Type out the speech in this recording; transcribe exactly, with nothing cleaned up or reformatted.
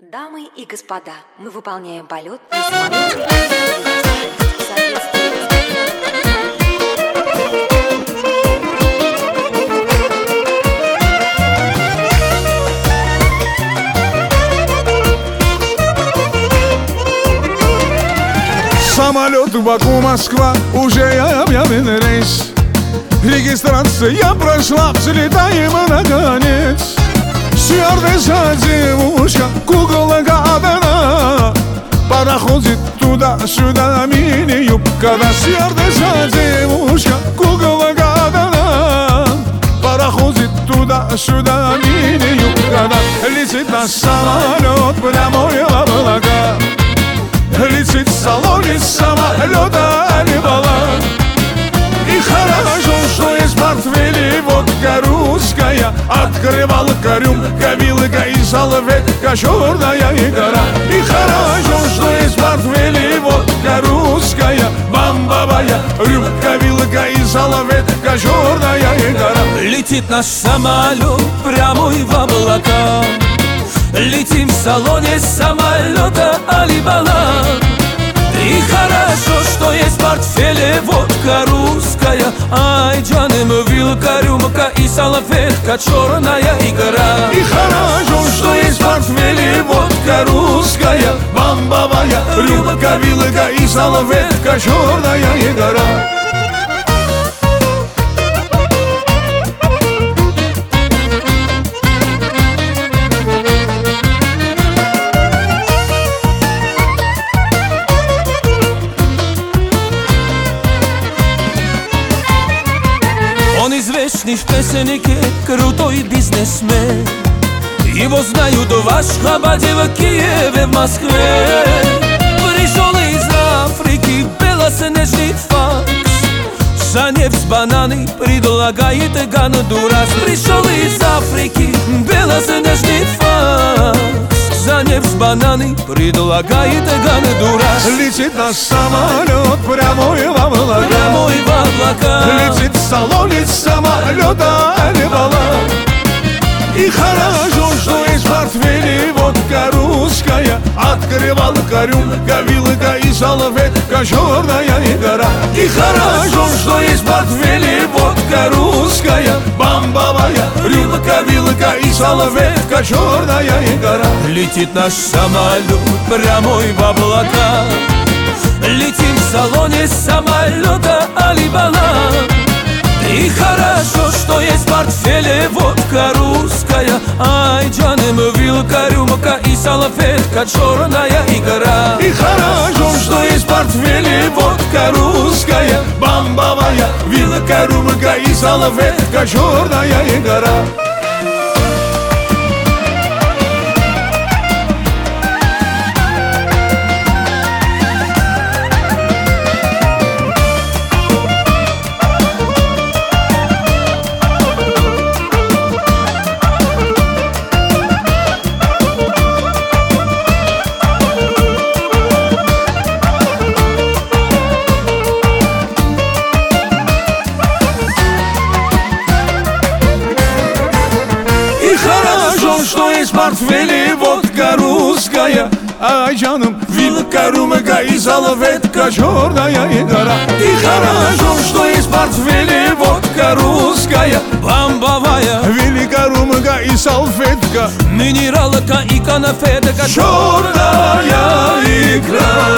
Дамы и господа, мы выполняем полет на самолете в соответствии Самолет Баку-Москва, уже объявлен рейс. Регистрация прошла, взлетаем наконец. Стюардесса девушка, кукла гадана, пароходит туда-сюда мини-юбка. Да, стюардесса девушка, кукла гадана, пароходит туда-сюда мини-юбка. Да, летит наш самолет прямой в облака. Летит в салоне самолета Алибала. И хорошо, что есть в портфеле водка русская. Открывалка, рюмка, вилка и салфетка, черная гора. И хорошо, что есть в портфеле водка русская, бомбовая, рюмка, вилка и салфетка, черная гора. Летит наш самолет прямой в облака. Летим в салоне самолета Алибала. И хорошо, что есть в портфеле водка русская. Ай, джаным, вилка, рюмка и салфетка, черная икра. И хорошо, что есть в портфеле водка русская, бомбовая, рюмка, вилка и салфетка, черная гора. Он известный в песеннике, крутой бизнесмен. Его знают в Ашхабаде, в Киеве, в Москве. Пришел из Африки белоснежный факс. За нефть бананы предлагает Гондурас. Пришел из Африки белоснежный факс. За нефть бананы предлагает Гондурас. Летит наш самолет прямой в облака. Прямой в облака. Летит в салоне самолета Алибала. И хорошо, что есть в портфеле водка русская. Открывалка, рюмка, вилка и салфетка, черная гора. И хорошо, что есть в портфеле водка русская, бомбовая, рюмка, вилка и салфетка, черная гора. Летит наш самолет прямой в облака. Летим в салоне самолета Алибала. И хорошо, что есть в портфеле водка русская. Ай, джаным, вилка, рюмка и салфетка, черная икра. И хорошо, что есть в портфеле водка русская, бомбовая, вилка, рюмка и салфетка, черная гора. Что есть в портфеле водка русская, ай, джаным, вилка, рюмка и салфетка, черная гора. И хорошо, что есть в портфеле водка русская, бомбовая, вилка, рюмка и салфетка, минералка и конфетка, черная икра.